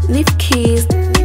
Leave keys.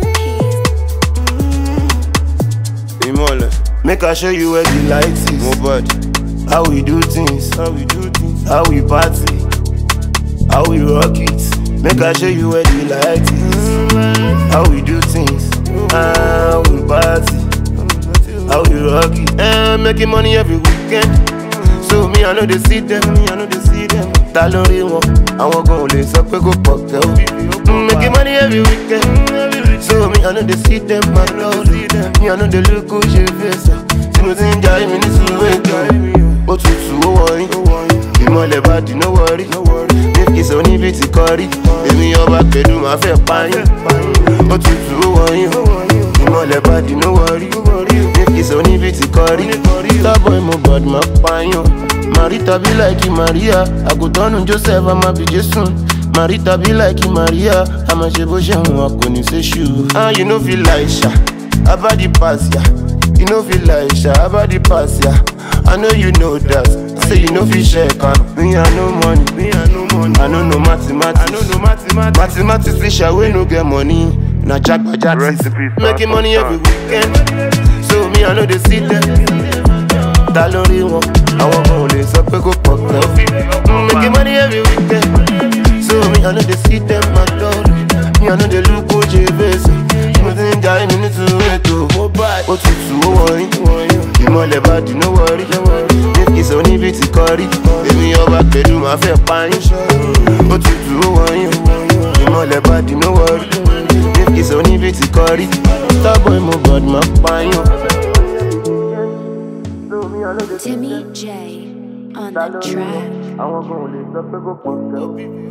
Make I show you where the light is. Mobad. How we do things. How we party. How we rock it. Make I show you where the light is. How we do things. How we party. How we rock it. Making money every weekend. So me I know they see them. Ta lórí wọn, àwọn gan ò lè sọ pé kò pọ̀ kẹ́ o. Making money every weekend. So me I know they see them, my lord. Me I know they look good, she face. See me sing jai me this way. Ó tutù ó wọ̀nyí. Ìmọ̀lẹ̀ bá di no worry. Make kiss oní bí ti kọrí. Èmi ọba pẹ̀lú máa fẹ́ pààyàn. Ó tutù ó wọ̀nyí. Ìmọ̀lẹ̀ bá di no worry. Make kiss oní bí ti kọrí. Starboy mo bọ̀d máa pààyàn. Marita be like Maria. I go down Joseph, I'ma be Jason. Marita be like Maria. I'ma ṣe bó ṣe hùn akọni ṣe ṣù. You no feel like Sha, about the pass ya. You no feel like Sha, about the pass ya. I know you know that. Say you no feel share can. Me I no money. I no know mathematics. Mathematics say Sha we no get money. Na jagbajati. Making money every weekend. So me I know they see them. Ta lórí wọn, àwọn kan ò lè sọ pé kò pọ̀ kẹ́ o. Making money every weekend. So me I know they see them, my lord. Me I know they look good, she face. Mo ti ń ja ẹni nítorí ètò. Ó tutù ó wọ̀nyí. Ìmọ̀lẹ̀ bá di no worry. Make kiss oní bí ti kọrí. Èmi ọba pẹ̀lú máa fẹ́ pààyàn. Ó tutù ó wọ̀nyí. Ìmọ̀lẹ̀ bá di no worry. Make kiss oní bí ti kọrí. Starboy mo bọ̀d máa pààyàn. Timmy J on the track. Àwọn kan ò lè sọ pé kò pọ̀ kẹ́ o.